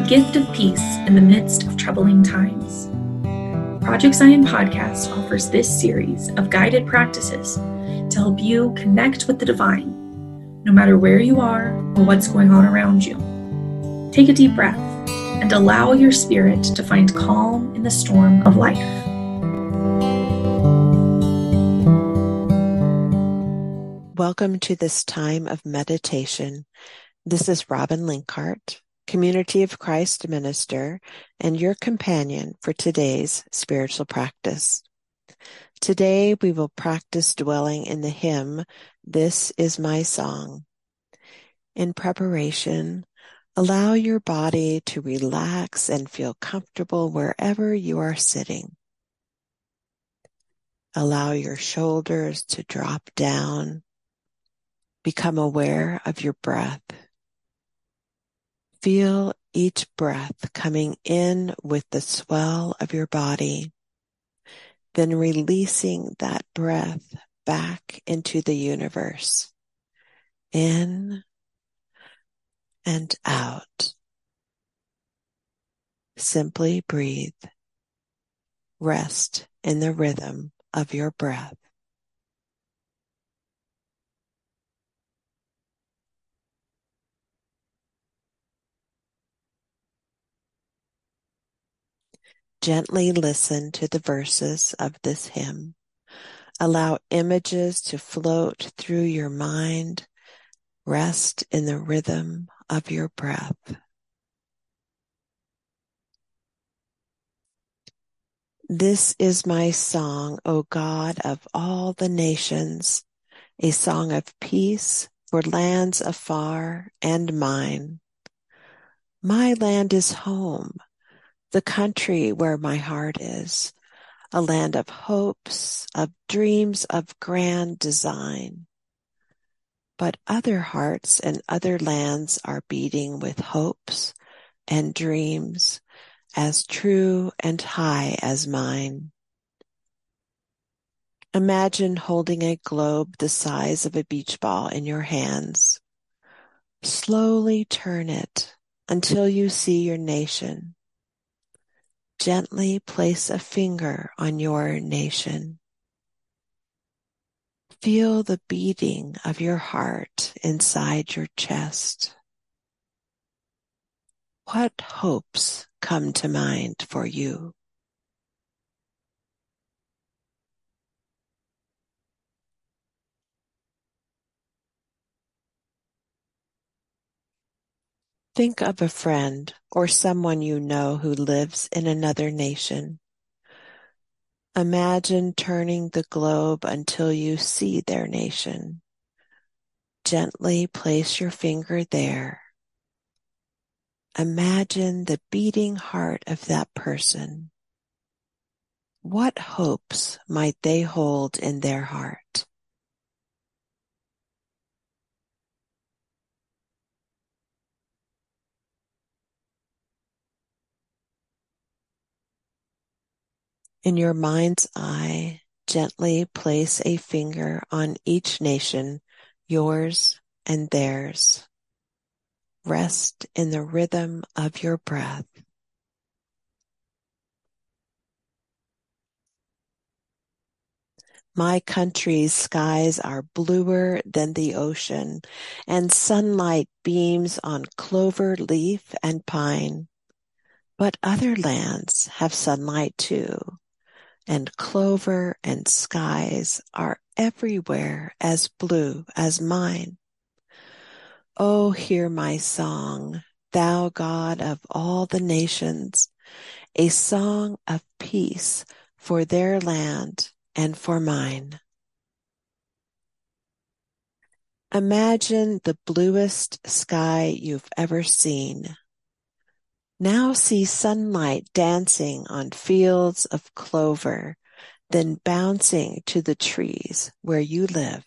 gift of peace in the midst of troubling times. Project Zion Podcast offers this series of guided practices to help you connect with the divine, no matter where you are or what's going on around you. Take a deep breath and allow your spirit to find calm in the storm of life. Welcome to this time of meditation. This is Robin Linkhart, Community of Christ minister, and your companion for today's spiritual practice. Today we will practice dwelling in the hymn, This Is My Song. In preparation, allow your body to relax and feel comfortable wherever you are sitting. Allow your shoulders to drop down. Become aware of your breath. Feel each breath coming in with the swell of your body, then releasing that breath back into the universe, in and out. Simply breathe. Rest in the rhythm of your breath. Gently listen to the verses of this hymn. Allow images to float through your mind. Rest in the rhythm of your breath. This is my song, O God of all the nations, a song of peace for lands afar and mine. My land is home, the country where my heart is, a land of hopes, of dreams of grand design. But other hearts and other lands are beating with hopes and dreams as true and high as mine. Imagine holding a globe the size of a beach ball in your hands. Slowly turn it until you see your nation. Gently place a finger on your nation. Feel the beating of your heart inside your chest. What hopes come to mind for you? Think of a friend or someone you know who lives in another nation. Imagine turning the globe until you see their nation. Gently place your finger there. Imagine the beating heart of that person. What hopes might they hold in their heart? In your mind's eye, gently place a finger on each nation, yours and theirs. Rest in the rhythm of your breath. My country's skies are bluer than the ocean, and sunlight beams on clover leaf and pine. But other lands have sunlight too, and clover and skies are everywhere as blue as mine. Oh, hear my song, thou God of all the nations, a song of peace for their land and for mine. Imagine the bluest sky you've ever seen. Now see sunlight dancing on fields of clover, then bouncing to the trees where you live.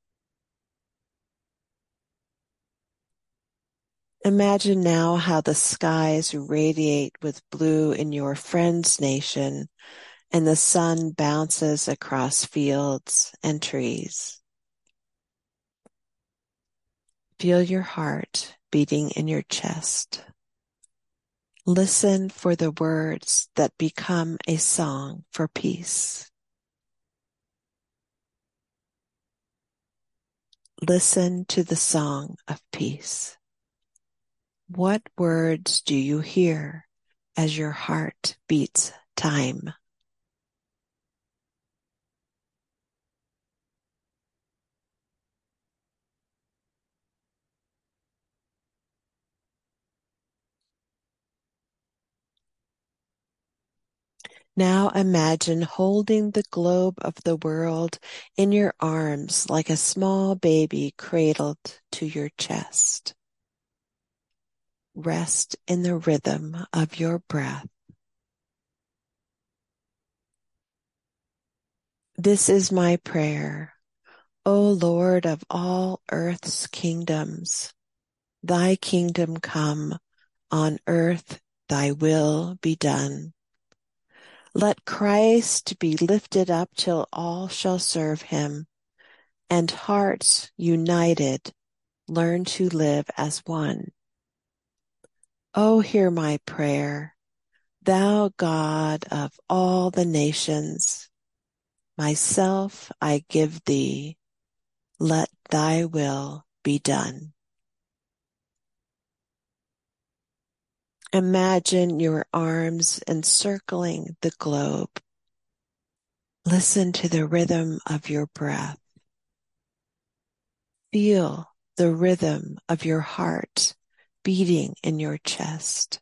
Imagine now how the skies radiate with blue in your friend's nation, and the sun bounces across fields and trees. Feel your heart beating in your chest. Listen for the words that become a song for peace. Listen to the song of peace. What words do you hear as your heart beats time? Now imagine holding the globe of the world in your arms like a small baby cradled to your chest. Rest in the rhythm of your breath. This is my prayer, O Lord of all earth's kingdoms. Thy kingdom come, on earth thy will be done. Let Christ be lifted up till all shall serve him, and hearts united learn to live as one. Oh, hear my prayer, thou God of all the nations. Myself I give thee, let thy will be done. Imagine your arms encircling the globe. Listen to the rhythm of your breath. Feel the rhythm of your heart beating in your chest.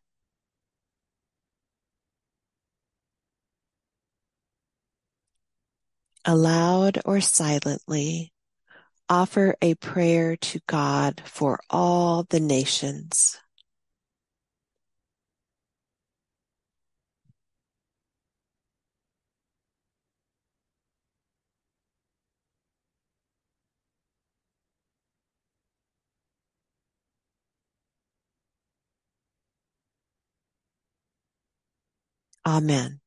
Aloud or silently, offer a prayer to God for all the nations. Amen.